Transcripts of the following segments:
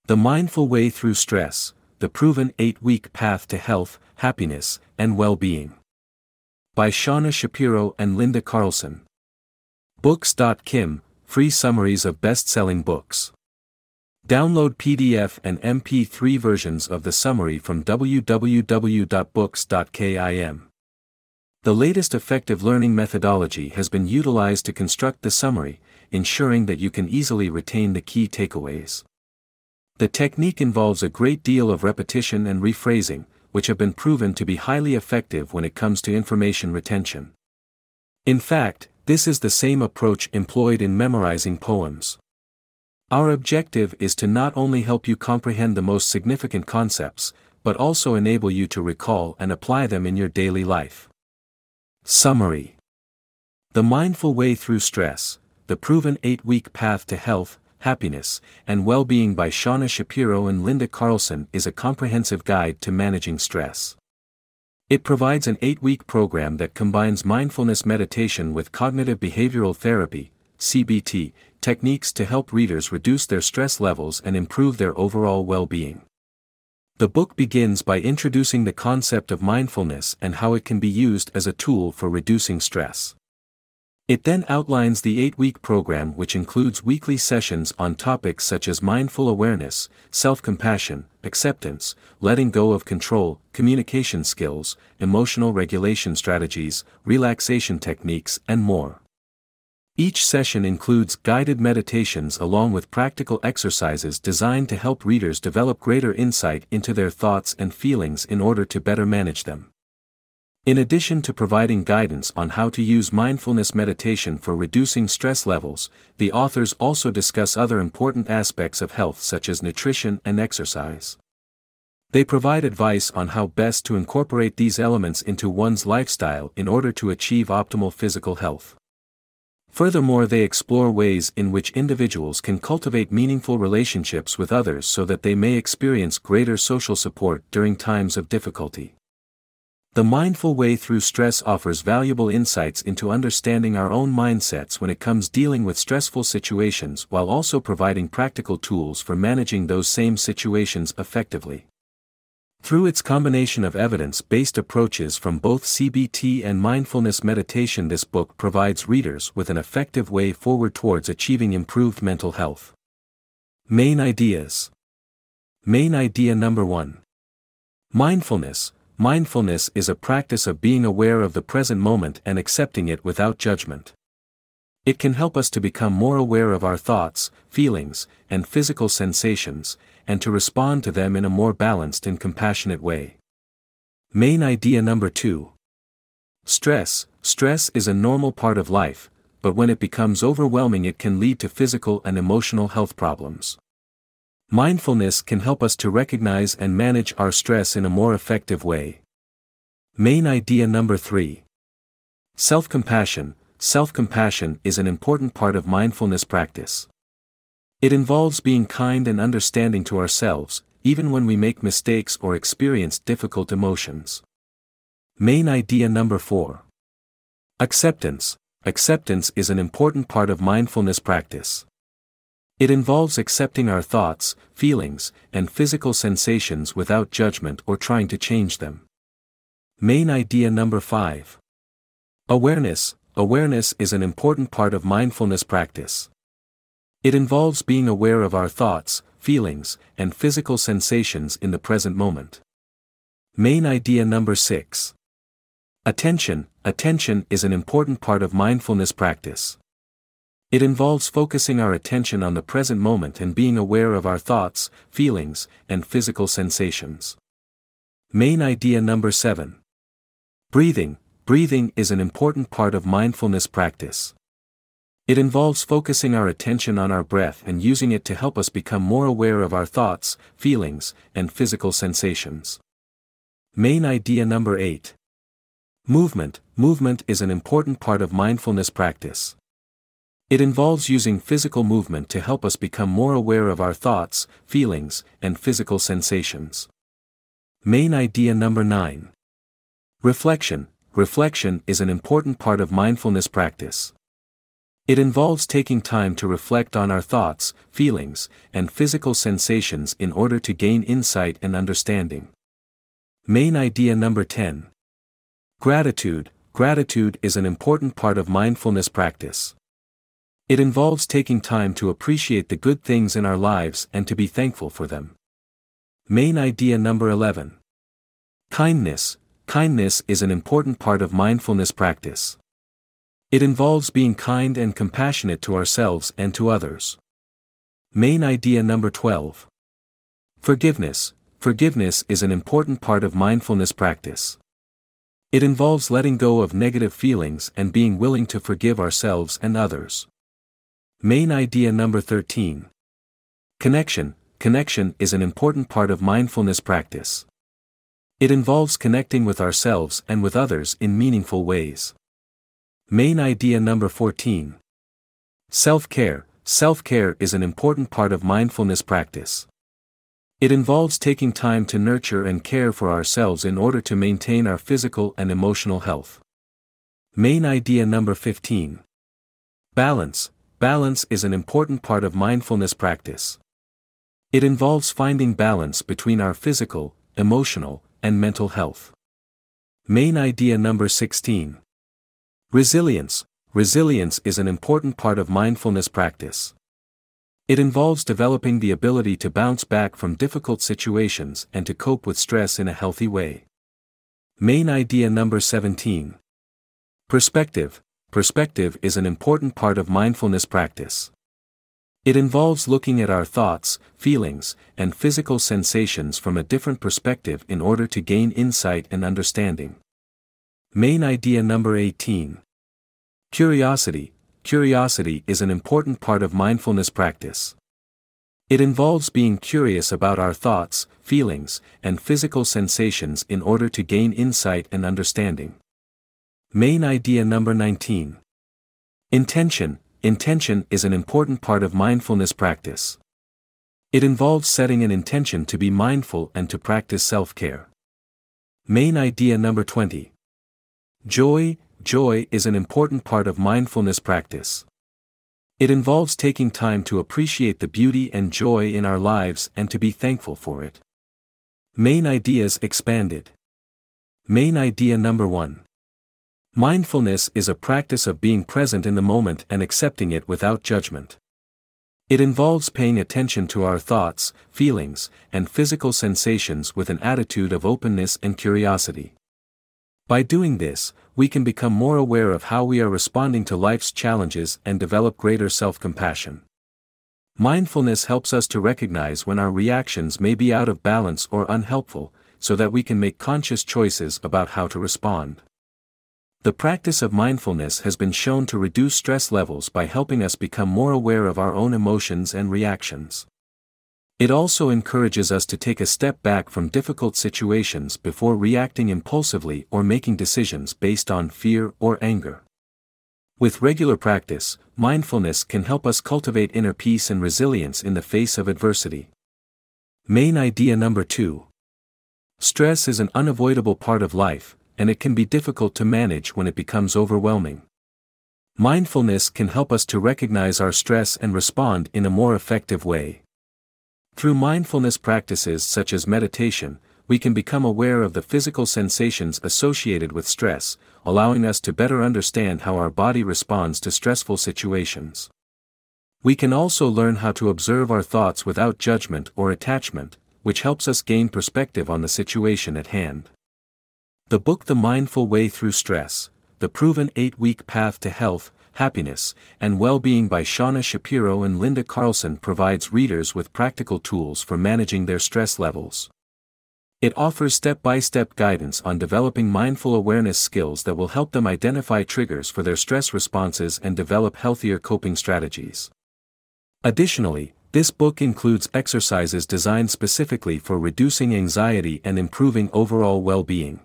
The Mindful Way Through Stress, The Proven 8-Week Path to Health, Happiness, and Well-Being. By Shauna Shapiro and Linda Carlson. Books.kim, free summaries of best-selling books. Download PDF and MP3 versions of the summary from www.books.kim. The latest effective learning methodology has been utilized to construct the summary, ensuring that you can easily retain the key takeaways. The technique involves a great deal of repetition and rephrasing, which have been proven to be highly effective when it comes to information retention. In fact, this is the same approach employed in memorizing poems. Our objective is to not only help you comprehend the most significant concepts, but also enable you to recall and apply them in your daily life. Summary. The Mindful Way Through Stress, The Proven 8-Week Path to Health, Happiness, and Well-Being by Shauna Shapiro and Linda Carlson is a comprehensive guide to managing stress. It provides an 8-week program that combines mindfulness meditation with cognitive behavioral therapy, CBT, techniques to help readers reduce their stress levels and improve their overall well-being. The book begins by introducing the concept of mindfulness and how it can be used as a tool for reducing stress. It then outlines the 8-week program, which includes weekly sessions on topics such as mindful awareness, self-compassion, acceptance, letting go of control, communication skills, emotional regulation strategies, relaxation techniques, and more. Each session includes guided meditations along with practical exercises designed to help readers develop greater insight into their thoughts and feelings in order to better manage them. In addition to providing guidance on how to use mindfulness meditation for reducing stress levels, the authors also discuss other important aspects of health such as nutrition and exercise. They provide advice on how best to incorporate these elements into one's lifestyle in order to achieve optimal physical health. Furthermore, they explore ways in which individuals can cultivate meaningful relationships with others so that they may experience greater social support during times of difficulty. The Mindful Way Through Stress offers valuable insights into understanding our own mindsets when it comes dealing with stressful situations while also providing practical tools for managing those same situations effectively. Through its combination of evidence-based approaches from both CBT and mindfulness meditation, this book provides readers with an effective way forward towards achieving improved mental health. Main ideas. Main idea number 1. Mindfulness. Mindfulness is a practice of being aware of the present moment and accepting it without judgment. It can help us to become more aware of our thoughts, feelings, and physical sensations, and to respond to them in a more balanced and compassionate way. Main idea number 2. Stress. Stress is a normal part of life, but when it becomes overwhelming, it can lead to physical and emotional health problems. Mindfulness can help us to recognize and manage our stress in a more effective way. Main idea number 3. Self-compassion. Self-compassion is an important part of mindfulness practice. It involves being kind and understanding to ourselves, even when we make mistakes or experience difficult emotions. Main idea number 4. Acceptance. Acceptance is an important part of mindfulness practice. It involves accepting our thoughts, feelings, and physical sensations without judgment or trying to change them. Main idea number 5. Awareness. Awareness is an important part of mindfulness practice. It involves being aware of our thoughts, feelings, and physical sensations in the present moment. Main idea number 6. Attention. Attention is an important part of mindfulness practice. It involves focusing our attention on the present moment and being aware of our thoughts, feelings, and physical sensations. Main idea number 7. Breathing. Breathing is an important part of mindfulness practice. It involves focusing our attention on our breath and using it to help us become more aware of our thoughts, feelings, and physical sensations. Main idea number 8. Movement. Movement is an important part of mindfulness practice. It involves using physical movement to help us become more aware of our thoughts, feelings, and physical sensations. Main idea number 9. Reflection. Reflection is an important part of mindfulness practice. It involves taking time to reflect on our thoughts, feelings, and physical sensations in order to gain insight and understanding. Main idea number 10. Gratitude. Gratitude is an important part of mindfulness practice. It involves taking time to appreciate the good things in our lives and to be thankful for them. Main idea number 11. Kindness. Kindness is an important part of mindfulness practice. It involves being kind and compassionate to ourselves and to others. Main idea number 12. Forgiveness. Forgiveness is an important part of mindfulness practice. It involves letting go of negative feelings and being willing to forgive ourselves and others. Main idea number 13. Connection. Connection is an important part of mindfulness practice. It involves connecting with ourselves and with others in meaningful ways. Main idea number 14. Self-care. Self-care is an important part of mindfulness practice. It involves taking time to nurture and care for ourselves in order to maintain our physical and emotional health. Main idea number 15. Balance. Balance is an important part of mindfulness practice. It involves finding balance between our physical, emotional, and mental health. Main idea number 16. Resilience. Resilience is an important part of mindfulness practice. It involves developing the ability to bounce back from difficult situations and to cope with stress in a healthy way. Main idea number 17. Perspective. Perspective is an important part of mindfulness practice. It involves looking at our thoughts, feelings, and physical sensations from a different perspective in order to gain insight and understanding. Main idea number 18. Curiosity. Curiosity is an important part of mindfulness practice. It involves being curious about our thoughts, feelings, and physical sensations in order to gain insight and understanding. Main idea number 19. Intention. Intention is an important part of mindfulness practice. It involves setting an intention to be mindful and to practice self-care. Main idea number 20. Joy. Joy is an important part of mindfulness practice. It involves taking time to appreciate the beauty and joy in our lives and to be thankful for it. Main ideas expanded. Main idea number 1. Mindfulness is a practice of being present in the moment and accepting it without judgment. It involves paying attention to our thoughts, feelings, and physical sensations with an attitude of openness and curiosity. By doing this, we can become more aware of how we are responding to life's challenges and develop greater self-compassion. Mindfulness helps us to recognize when our reactions may be out of balance or unhelpful, so that we can make conscious choices about how to respond. The practice of mindfulness has been shown to reduce stress levels by helping us become more aware of our own emotions and reactions. It also encourages us to take a step back from difficult situations before reacting impulsively or making decisions based on fear or anger. With regular practice, mindfulness can help us cultivate inner peace and resilience in the face of adversity. Main idea number 2. Stress is an unavoidable part of life, and it can be difficult to manage when it becomes overwhelming. Mindfulness can help us to recognize our stress and respond in a more effective way. Through mindfulness practices such as meditation, we can become aware of the physical sensations associated with stress, allowing us to better understand how our body responds to stressful situations. We can also learn how to observe our thoughts without judgment or attachment, which helps us gain perspective on the situation at hand. The book The Mindful Way Through Stress, The Proven 8-Week Path to Health, Happiness, and Well-Being by Shauna Shapiro and Linda Carlson provides readers with practical tools for managing their stress levels. It offers step-by-step guidance on developing mindful awareness skills that will help them identify triggers for their stress responses and develop healthier coping strategies. Additionally, this book includes exercises designed specifically for reducing anxiety and improving overall well-being.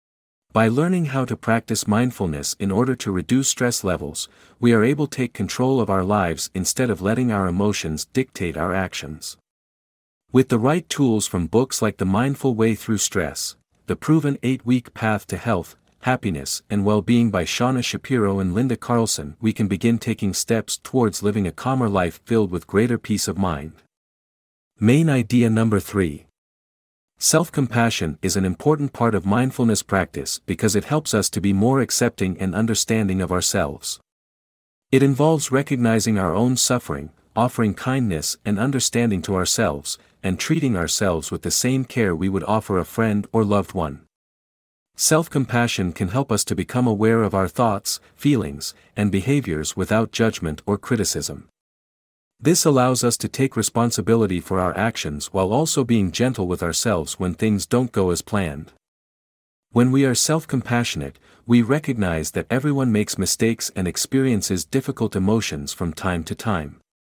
By learning how to practice mindfulness in order to reduce stress levels, we are able to take control of our lives instead of letting our emotions dictate our actions. With the right tools from books like The Mindful Way Through Stress, The Proven 8-Week Path to Health, Happiness, and Well-Being by Shauna Shapiro and Linda Carlson, we can begin taking steps towards living a calmer life filled with greater peace of mind. Main idea number 3. Self-compassion is an important part of mindfulness practice because it helps us to be more accepting and understanding of ourselves. It involves recognizing our own suffering, offering kindness and understanding to ourselves, and treating ourselves with the same care we would offer a friend or loved one. Self-compassion can help us to become aware of our thoughts, feelings, and behaviors without judgment or criticism. This allows us to take responsibility for our actions while also being gentle with ourselves when things don't go as planned. When we are self-compassionate, we recognize that everyone makes mistakes and experiences difficult emotions from time to time.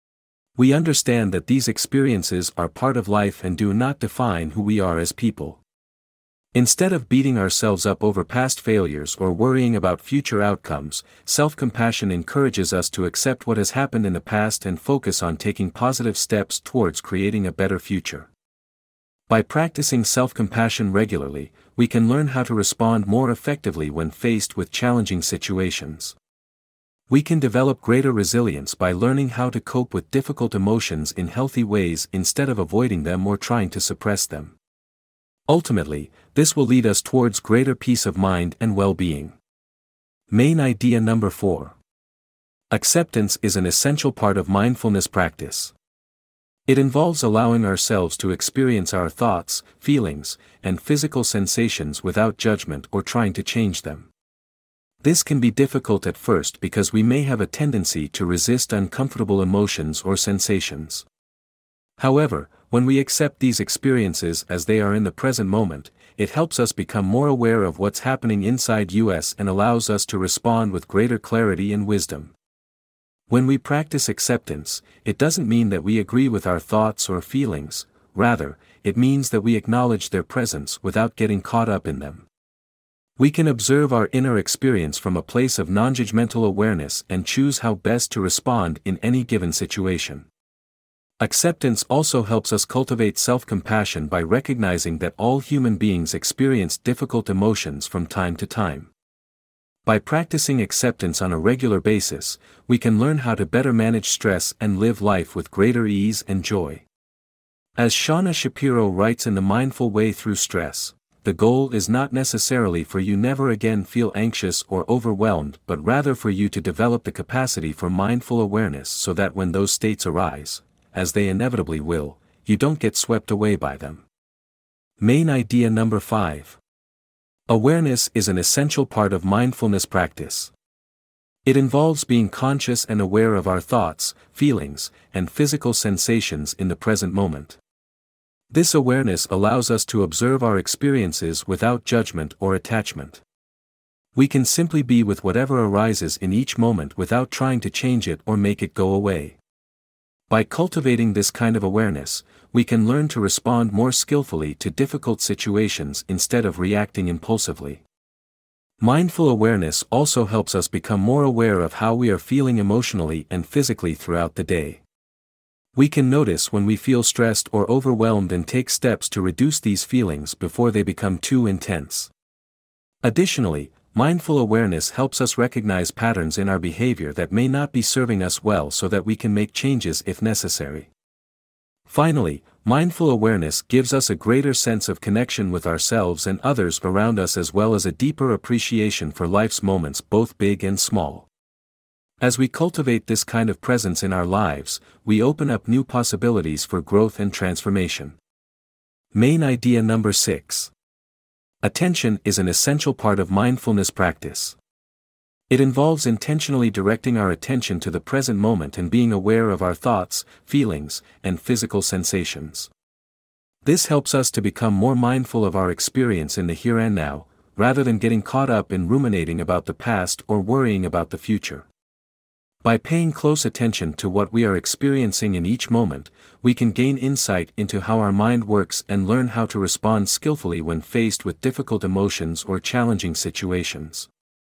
We understand that these experiences are part of life and do not define who we are as people. Instead of beating ourselves up over past failures or worrying about future outcomes, self-compassion encourages us to accept what has happened in the past and focus on taking positive steps towards creating a better future. By practicing self-compassion regularly, we can learn how to respond more effectively when faced with challenging situations. We can develop greater resilience by learning how to cope with difficult emotions in healthy ways instead of avoiding them or trying to suppress them. Ultimately, this will lead us towards greater peace of mind and well-being. Main idea number 4. Acceptance is an essential part of mindfulness practice. It involves allowing ourselves to experience our thoughts, feelings, and physical sensations without judgment or trying to change them. This can be difficult at first because we may have a tendency to resist uncomfortable emotions or sensations. However, when we accept these experiences as they are in the present moment, it helps us become more aware of what's happening inside us and allows us to respond with greater clarity and wisdom. When we practice acceptance, it doesn't mean that we agree with our thoughts or feelings, rather, it means that we acknowledge their presence without getting caught up in them. We can observe our inner experience from a place of non-judgmental awareness and choose how best to respond in any given situation. Acceptance also helps us cultivate self-compassion by recognizing that all human beings experience difficult emotions from time to time. By practicing acceptance on a regular basis, we can learn how to better manage stress and live life with greater ease and joy. As Shauna Shapiro writes in The Mindful Way Through Stress, the goal is not necessarily for you never again feel anxious or overwhelmed but rather for you to develop the capacity for mindful awareness so that when those states arise, as they inevitably will, you don't get swept away by them. Main idea number 5. Awareness is an essential part of mindfulness practice. It involves being conscious and aware of our thoughts, feelings, and physical sensations in the present moment. This awareness allows us to observe our experiences without judgment or attachment. We can simply be with whatever arises in each moment without trying to change it or make it go away. By cultivating this kind of awareness, we can learn to respond more skillfully to difficult situations instead of reacting impulsively. Mindful awareness also helps us become more aware of how we are feeling emotionally and physically throughout the day. We can notice when we feel stressed or overwhelmed and take steps to reduce these feelings before they become too intense. Additionally, mindful awareness helps us recognize patterns in our behavior that may not be serving us well so that we can make changes if necessary. Finally, mindful awareness gives us a greater sense of connection with ourselves and others around us as well as a deeper appreciation for life's moments both big and small. As we cultivate this kind of presence in our lives, we open up new possibilities for growth and transformation. Main idea number 6. Attention is an essential part of mindfulness practice. It involves intentionally directing our attention to the present moment and being aware of our thoughts, feelings, and physical sensations. This helps us to become more mindful of our experience in the here and now, rather than getting caught up in ruminating about the past or worrying about the future. By paying close attention to what we are experiencing in each moment, we can gain insight into how our mind works and learn how to respond skillfully when faced with difficult emotions or challenging situations.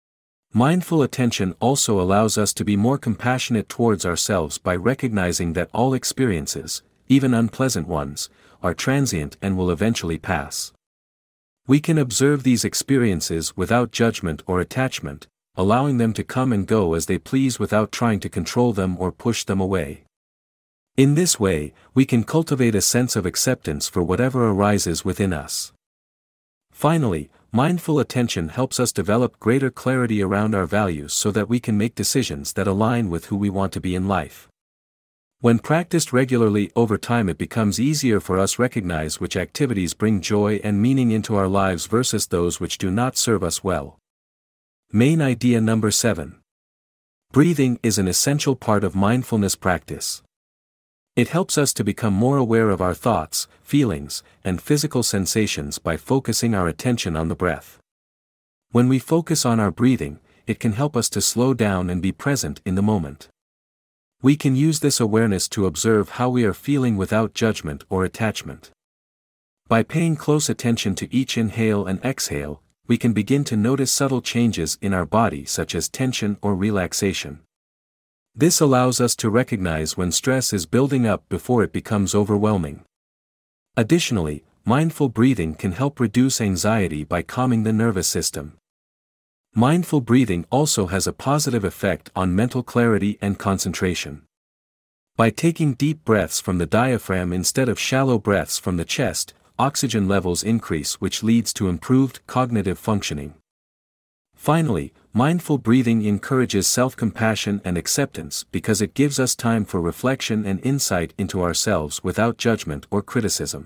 Mindful attention also allows us to be more compassionate towards ourselves by recognizing that all experiences, even unpleasant ones, are transient and will eventually pass. We can observe these experiences without judgment or attachment, allowing them to come and go as they please without trying to control them or push them away. In this way, we can cultivate a sense of acceptance for whatever arises within us. Finally, mindful attention helps us develop greater clarity around our values so that we can make decisions that align with who we want to be in life. When practiced regularly over time, it becomes easier for us to recognize which activities bring joy and meaning into our lives versus those which do not serve us well. Main idea number 7. Breathing is an essential part of mindfulness practice. It helps us to become more aware of our thoughts, feelings, and physical sensations by focusing our attention on the breath. When we focus on our breathing, it can help us to slow down and be present in the moment. We can use this awareness to observe how we are feeling without judgment or attachment. By paying close attention to each inhale and exhale, we can begin to notice subtle changes in our body such as tension or relaxation. This allows us to recognize when stress is building up before it becomes overwhelming. Additionally, mindful breathing can help reduce anxiety by calming the nervous system. Mindful breathing also has a positive effect on mental clarity and concentration. By taking deep breaths from the diaphragm instead of shallow breaths from the chest, oxygen levels increase, which leads to improved cognitive functioning. Finally, mindful breathing encourages self-compassion and acceptance because it gives us time for reflection and insight into ourselves without judgment or criticism.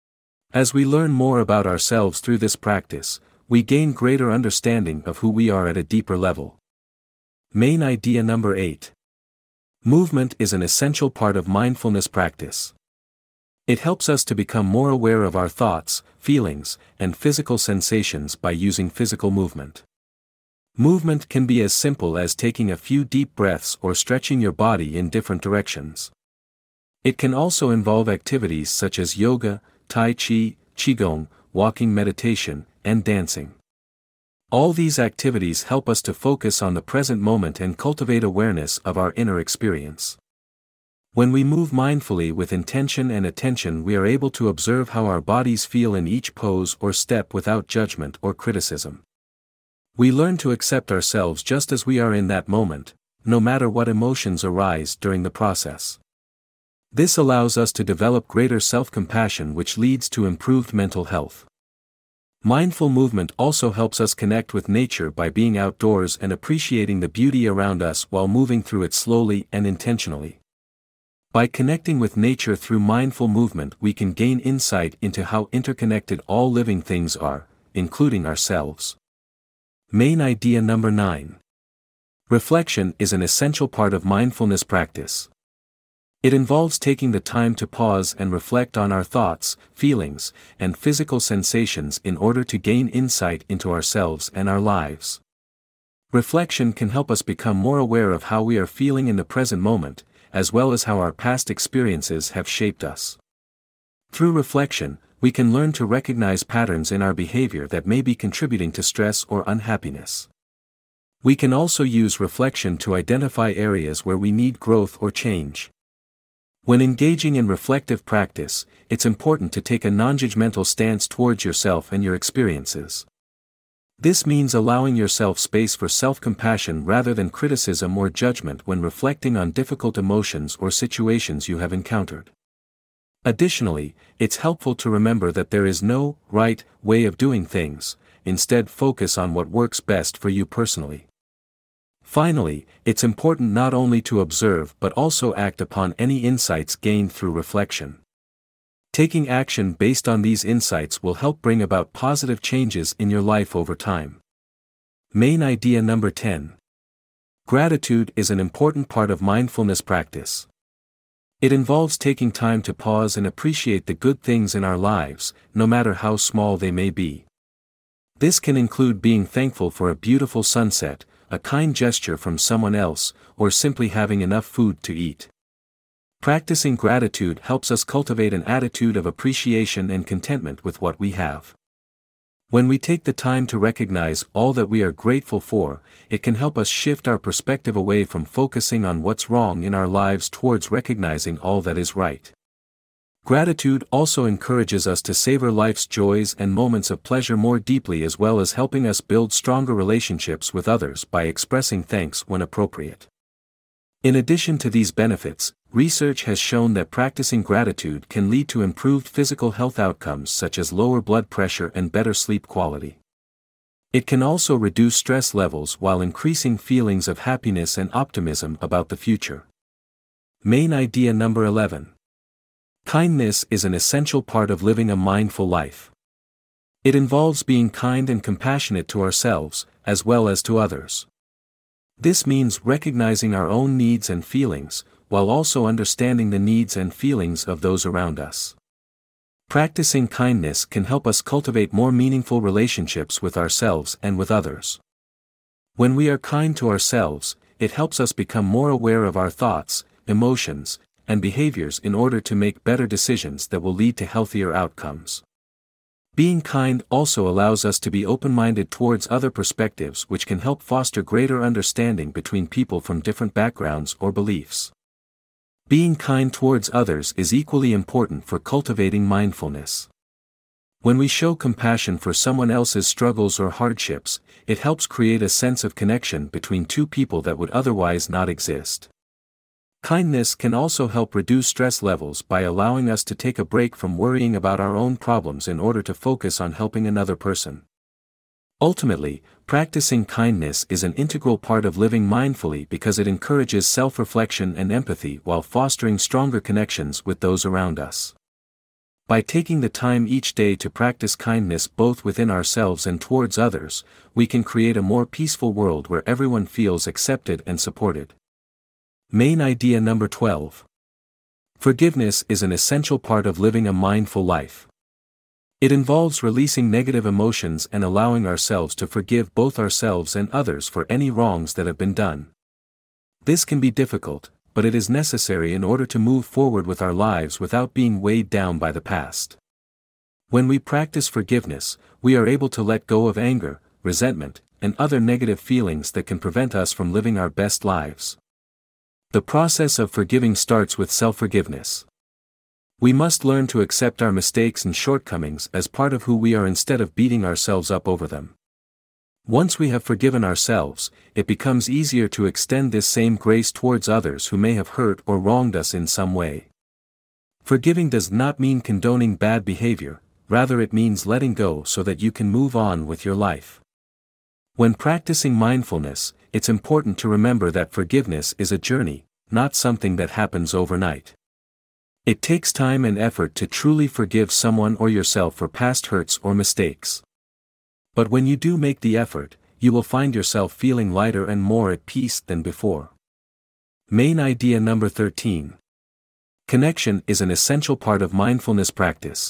As we learn more about ourselves through this practice, we gain greater understanding of who we are at a deeper level. Main idea number 8. Movement is an essential part of mindfulness practice. It helps us to become more aware of our thoughts, feelings, and physical sensations by using physical movement. Movement can be as simple as taking a few deep breaths or stretching your body in different directions. It can also involve activities such as yoga, tai chi, qigong, walking, meditation, and dancing. All these activities help us to focus on the present moment and cultivate awareness of our inner experience. When we move mindfully with intention and attention, we are able to observe how our bodies feel in each pose or step without judgment or criticism. We learn to accept ourselves just as we are in that moment, no matter what emotions arise during the process. This allows us to develop greater self-compassion, which leads to improved mental health. Mindful movement also helps us connect with nature by being outdoors and appreciating the beauty around us while moving through it slowly and intentionally. By connecting with nature through mindful movement, we can gain insight into how interconnected all living things are, including ourselves. Main idea number 9. Reflection is an essential part of mindfulness practice. It involves taking the time to pause and reflect on our thoughts, feelings, and physical sensations in order to gain insight into ourselves and our lives. Reflection can help us become more aware of how we are feeling in the present moment, as well as how our past experiences have shaped us. Through reflection, we can learn to recognize patterns in our behavior that may be contributing to stress or unhappiness. We can also use reflection to identify areas where we need growth or change. When engaging in reflective practice, it's important to take a non-judgmental stance towards yourself and your experiences. This means allowing yourself space for self-compassion rather than criticism or judgment when reflecting on difficult emotions or situations you have encountered. Additionally, it's helpful to remember that there is no right way of doing things. Instead, focus on what works best for you personally. Finally, it's important not only to observe but also act upon any insights gained through reflection. Taking action based on these insights will help bring about positive changes in your life over time. Main idea number 10. Gratitude is an important part of mindfulness practice. It involves taking time to pause and appreciate the good things in our lives, no matter how small they may be. This can include being thankful for a beautiful sunset, a kind gesture from someone else, or simply having enough food to eat. Practicing gratitude helps us cultivate an attitude of appreciation and contentment with what we have. When we take the time to recognize all that we are grateful for, it can help us shift our perspective away from focusing on what's wrong in our lives towards recognizing all that is right. Gratitude also encourages us to savor life's joys and moments of pleasure more deeply, as well as helping us build stronger relationships with others by expressing thanks when appropriate. In addition to these benefits, research has shown that practicing gratitude can lead to improved physical health outcomes such as lower blood pressure and better sleep quality. It can also reduce stress levels while increasing feelings of happiness and optimism about the future. Main idea number 11. Kindness is an essential part of living a mindful life. It involves being kind and compassionate to ourselves, as well as to others. This means recognizing our own needs and feelings, while also understanding the needs and feelings of those around us. Practicing kindness can help us cultivate more meaningful relationships with ourselves and with others. When we are kind to ourselves, it helps us become more aware of our thoughts, emotions, and behaviors in order to make better decisions that will lead to healthier outcomes. Being kind also allows us to be open-minded towards other perspectives, which can help foster greater understanding between people from different backgrounds or beliefs. Being kind towards others is equally important for cultivating mindfulness. When we show compassion for someone else's struggles or hardships, it helps create a sense of connection between two people that would otherwise not exist. Kindness can also help reduce stress levels by allowing us to take a break from worrying about our own problems in order to focus on helping another person. Ultimately, practicing kindness is an integral part of living mindfully because it encourages self-reflection and empathy while fostering stronger connections with those around us. By taking the time each day to practice kindness both within ourselves and towards others, we can create a more peaceful world where everyone feels accepted and supported. Main idea number 12. Forgiveness is an essential part of living a mindful life. It involves releasing negative emotions and allowing ourselves to forgive both ourselves and others for any wrongs that have been done. This can be difficult, but it is necessary in order to move forward with our lives without being weighed down by the past. When we practice forgiveness, we are able to let go of anger, resentment, and other negative feelings that can prevent us from living our best lives. The process of forgiving starts with self-forgiveness. We must learn to accept our mistakes and shortcomings as part of who we are instead of beating ourselves up over them. Once we have forgiven ourselves, it becomes easier to extend this same grace towards others who may have hurt or wronged us in some way. Forgiving does not mean condoning bad behavior, rather it means letting go so that you can move on with your life. When practicing mindfulness, it's important to remember that forgiveness is a journey, not something that happens overnight. It takes time and effort to truly forgive someone or yourself for past hurts or mistakes. But when you do make the effort, you will find yourself feeling lighter and more at peace than before. Main idea number 13. Connection is an essential part of mindfulness practice.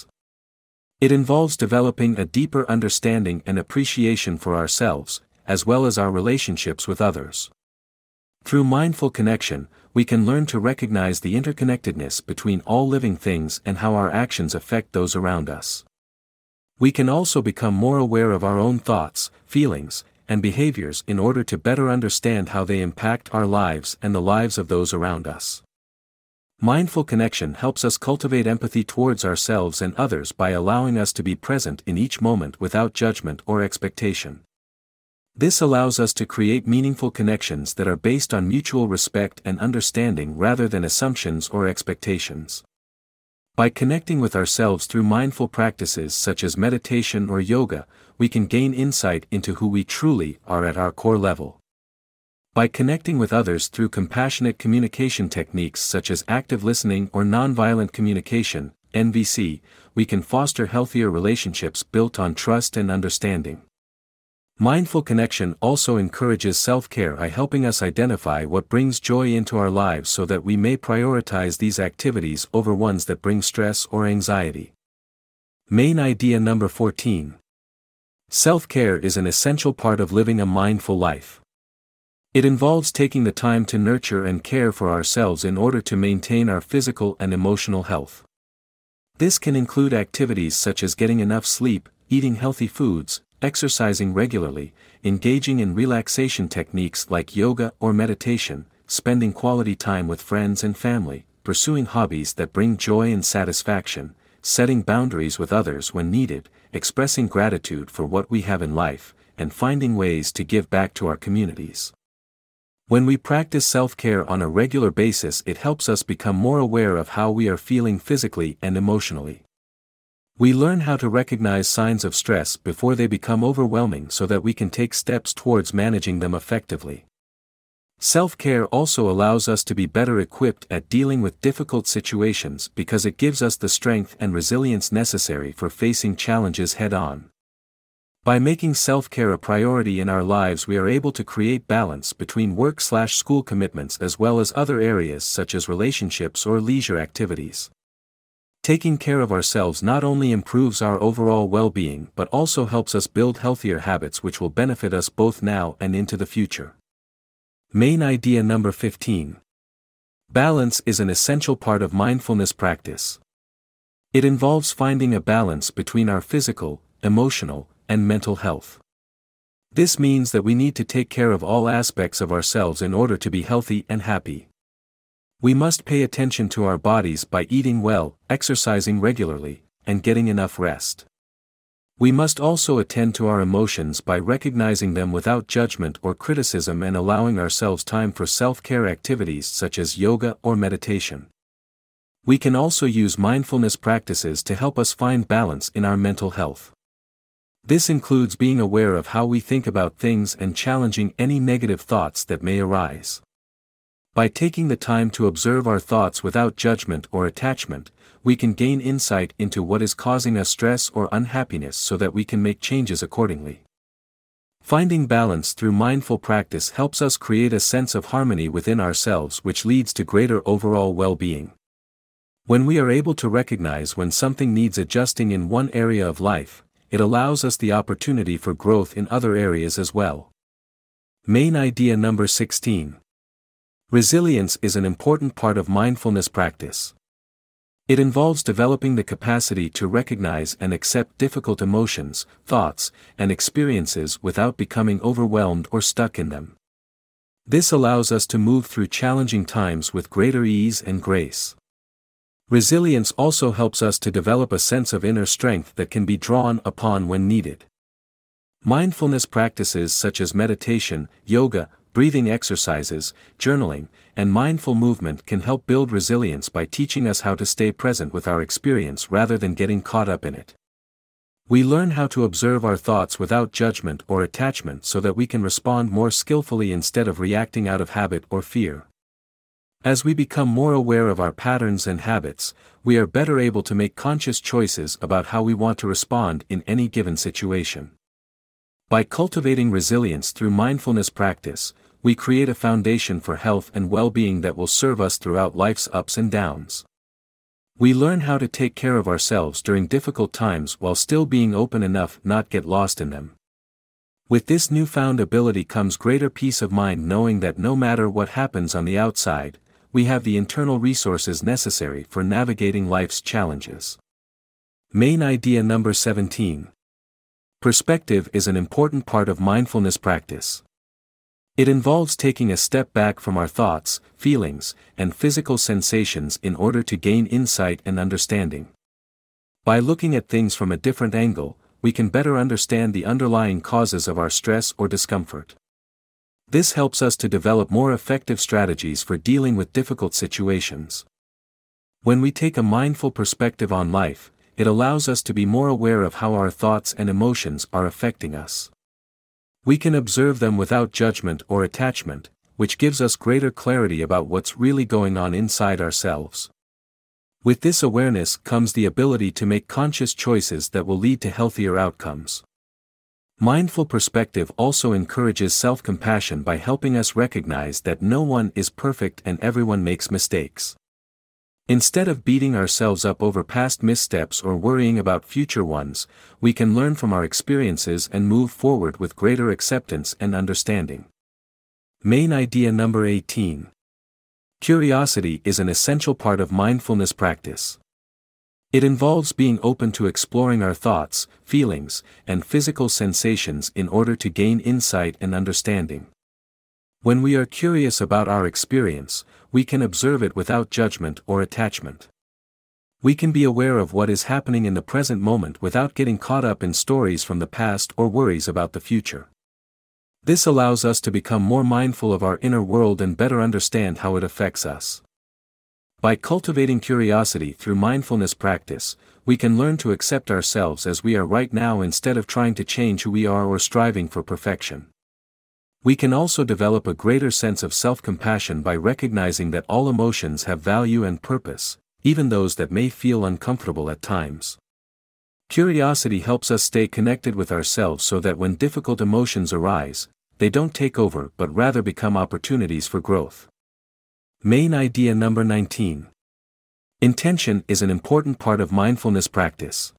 It involves developing a deeper understanding and appreciation for ourselves, as well as our relationships with others. Through mindful connection, we can learn to recognize the interconnectedness between all living things and how our actions affect those around us. We can also become more aware of our own thoughts, feelings, and behaviors in order to better understand how they impact our lives and the lives of those around us. Mindful connection helps us cultivate empathy towards ourselves and others by allowing us to be present in each moment without judgment or expectation. This allows us to create meaningful connections that are based on mutual respect and understanding rather than assumptions or expectations. By connecting with ourselves through mindful practices such as meditation or yoga, we can gain insight into who we truly are at our core level. By connecting with others through compassionate communication techniques such as active listening or nonviolent communication, NVC, we can foster healthier relationships built on trust and understanding. Mindful connection also encourages self-care by helping us identify what brings joy into our lives so that we may prioritize these activities over ones that bring stress or anxiety. Main idea number 14. Self-care is an essential part of living a mindful life. It involves taking the time to nurture and care for ourselves in order to maintain our physical and emotional health. This can include activities such as getting enough sleep, eating healthy foods, exercising regularly, engaging in relaxation techniques like yoga or meditation, spending quality time with friends and family, pursuing hobbies that bring joy and satisfaction, setting boundaries with others when needed, expressing gratitude for what we have in life, and finding ways to give back to our communities. When we practice self-care on a regular basis, it helps us become more aware of how we are feeling physically and emotionally. We learn how to recognize signs of stress before they become overwhelming so that we can take steps towards managing them effectively. Self-care also allows us to be better equipped at dealing with difficult situations because it gives us the strength and resilience necessary for facing challenges head-on. By making self-care a priority in our lives, we are able to create balance between work/school commitments as well as other areas such as relationships or leisure activities. Taking care of ourselves not only improves our overall well-being but also helps us build healthier habits which will benefit us both now and into the future. Main idea number 15. Balance is an essential part of mindfulness practice. It involves finding a balance between our physical, emotional, and mental health. This means that we need to take care of all aspects of ourselves in order to be healthy and happy. We must pay attention to our bodies by eating well, exercising regularly, and getting enough rest. We must also attend to our emotions by recognizing them without judgment or criticism and allowing ourselves time for self-care activities such as yoga or meditation. We can also use mindfulness practices to help us find balance in our mental health. This includes being aware of how we think about things and challenging any negative thoughts that may arise. By taking the time to observe our thoughts without judgment or attachment, we can gain insight into what is causing us stress or unhappiness so that we can make changes accordingly. Finding balance through mindful practice helps us create a sense of harmony within ourselves, which leads to greater overall well-being. When we are able to recognize when something needs adjusting in one area of life, it allows us the opportunity for growth in other areas as well. Main idea number 16. Resilience is an important part of mindfulness practice. It involves developing the capacity to recognize and accept difficult emotions, thoughts, and experiences without becoming overwhelmed or stuck in them. This allows us to move through challenging times with greater ease and grace. Resilience also helps us to develop a sense of inner strength that can be drawn upon when needed. Mindfulness practices such as meditation, yoga, breathing exercises, journaling, and mindful movement can help build resilience by teaching us how to stay present with our experience rather than getting caught up in it. We learn how to observe our thoughts without judgment or attachment so that we can respond more skillfully instead of reacting out of habit or fear. As we become more aware of our patterns and habits, we are better able to make conscious choices about how we want to respond in any given situation. By cultivating resilience through mindfulness practice, we create a foundation for health and well-being that will serve us throughout life's ups and downs. We learn how to take care of ourselves during difficult times while still being open enough not to get lost in them. With this newfound ability comes greater peace of mind, knowing that no matter what happens on the outside, we have the internal resources necessary for navigating life's challenges. Main idea number 17. Perspective is an important part of mindfulness practice. It involves taking a step back from our thoughts, feelings, and physical sensations in order to gain insight and understanding. By looking at things from a different angle, we can better understand the underlying causes of our stress or discomfort. This helps us to develop more effective strategies for dealing with difficult situations. When we take a mindful perspective on life, it allows us to be more aware of how our thoughts and emotions are affecting us. We can observe them without judgment or attachment, which gives us greater clarity about what's really going on inside ourselves. With this awareness comes the ability to make conscious choices that will lead to healthier outcomes. Mindful perspective also encourages self-compassion by helping us recognize that no one is perfect and everyone makes mistakes. Instead of beating ourselves up over past missteps or worrying about future ones, we can learn from our experiences and move forward with greater acceptance and understanding. Main idea number 18. Curiosity is an essential part of mindfulness practice. It involves being open to exploring our thoughts, feelings, and physical sensations in order to gain insight and understanding. When we are curious about our experience, we can observe it without judgment or attachment. We can be aware of what is happening in the present moment without getting caught up in stories from the past or worries about the future. This allows us to become more mindful of our inner world and better understand how it affects us. By cultivating curiosity through mindfulness practice, we can learn to accept ourselves as we are right now instead of trying to change who we are or striving for perfection. We can also develop a greater sense of self-compassion by recognizing that all emotions have value and purpose, even those that may feel uncomfortable at times. Curiosity helps us stay connected with ourselves so that when difficult emotions arise, they don't take over but rather become opportunities for growth. Main idea number 19. Intention is an important part of mindfulness practice.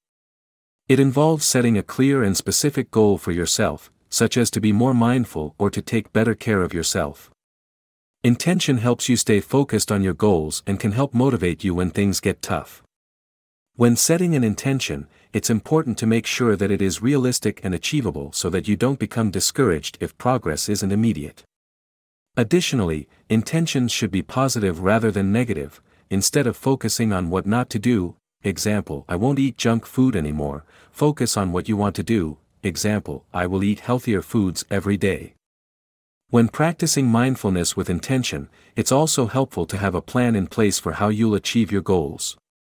It involves setting a clear and specific goal for yourself, such as to be more mindful or to take better care of yourself. Intention helps you stay focused on your goals and can help motivate you when things get tough. When setting an intention, it's important to make sure that it is realistic and achievable so that you don't become discouraged if progress isn't immediate. Additionally, intentions should be positive rather than negative. Instead of focusing on what not to do, example, I won't eat junk food anymore, focus on what you want to do, example, I will eat healthier foods every day. When practicing mindfulness with intention, it's also helpful to have a plan in place for how you'll achieve your goals.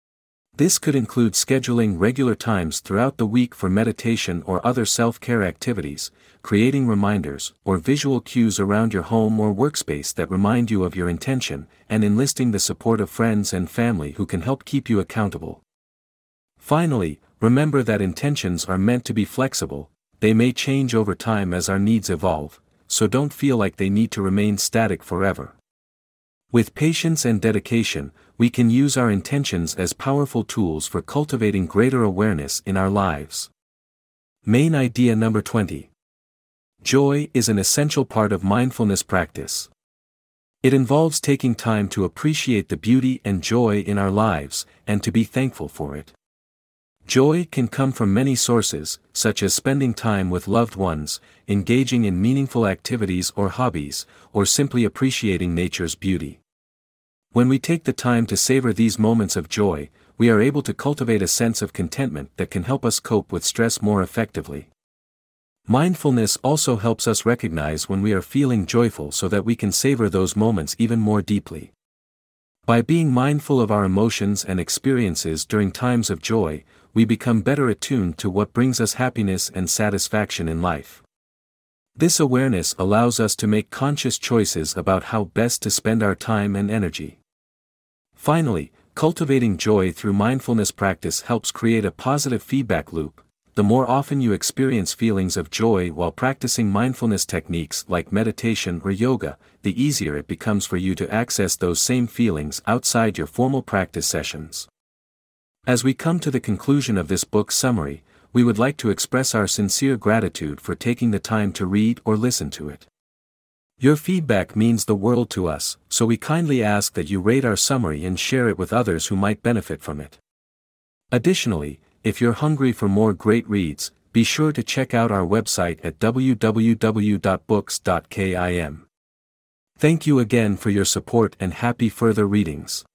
This could include scheduling regular times throughout the week for meditation or other self-care activities, creating reminders or visual cues around your home or workspace that remind you of your intention, and enlisting the support of friends and family who can help keep you accountable. Finally, remember that intentions are meant to be flexible. They may change over time as our needs evolve, so don't feel like they need to remain static forever. With patience and dedication, we can use our intentions as powerful tools for cultivating greater awareness in our lives. Main idea number 20. Joy is an essential part of mindfulness practice. It involves taking time to appreciate the beauty and joy in our lives, and to be thankful for it. Joy can come from many sources, such as spending time with loved ones, engaging in meaningful activities or hobbies, or simply appreciating nature's beauty. When we take the time to savor these moments of joy, we are able to cultivate a sense of contentment that can help us cope with stress more effectively. Mindfulness also helps us recognize when we are feeling joyful so that we can savor those moments even more deeply. By being mindful of our emotions and experiences during times of joy, we become better attuned to what brings us happiness and satisfaction in life. This awareness allows us to make conscious choices about how best to spend our time and energy. Finally, cultivating joy through mindfulness practice helps create a positive feedback loop. The more often you experience feelings of joy while practicing mindfulness techniques like meditation or yoga, the easier it becomes for you to access those same feelings outside your formal practice sessions. As we come to the conclusion of this book summary, we would like to express our sincere gratitude for taking the time to read or listen to it. Your feedback means the world to us, so we kindly ask that you rate our summary and share it with others who might benefit from it. Additionally, if you're hungry for more great reads, be sure to check out our website at www.books.kim. Thank you again for your support and happy further readings.